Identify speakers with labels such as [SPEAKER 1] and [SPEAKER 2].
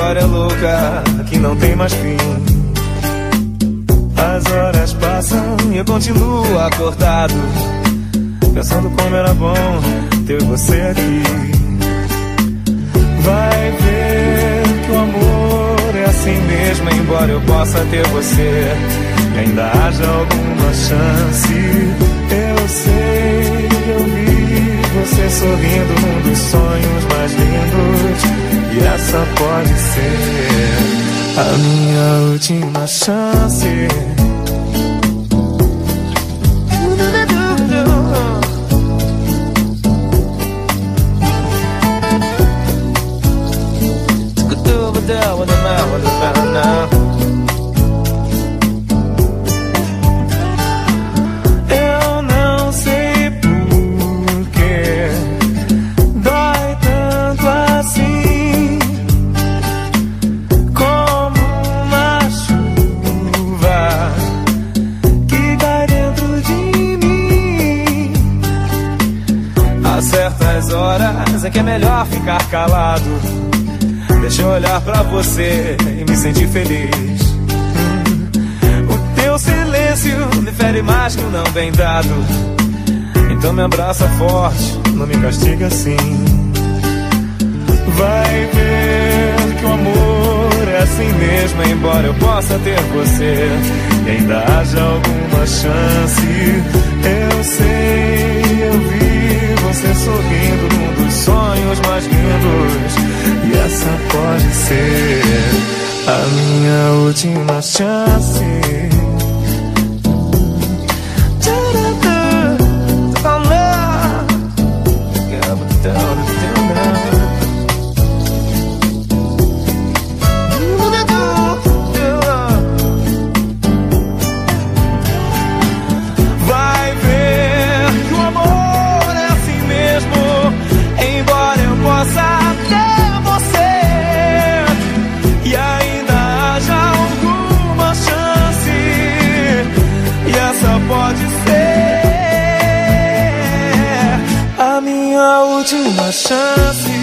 [SPEAKER 1] história louca que não tem mais fim. As horas passam e eu continuo acordado, pensando como era bom ter você aqui. Vai ver que o amor é assim mesmo, embora eu possa ter você e ainda haja alguma chance. Eu sei, eu vi você sorrindo num dos sonhos mais lindos, e essa pode ser a minha última chance. Eu não sei porquê dói tanto assim, como uma chuva que cai dentro de mim. Há certas horas em que é melhor ficar calado. Deixa eu olhar pra você e me sentir feliz. O teu silêncio me fere mais que um não bem dado. Então me abraça forte, não me castiga assim. Vai ver que o amor é assim mesmo, embora eu possa ter você e ainda haja alguma chance. Eu sei, eu vi você sorrindo num dos sonhos mais lindos, e essa pode ser a minha última chance. Vai ver que o amor é assim mesmo, embora eu possa ter você e ainda haja alguma chance, e essa pode ser a minha última chance.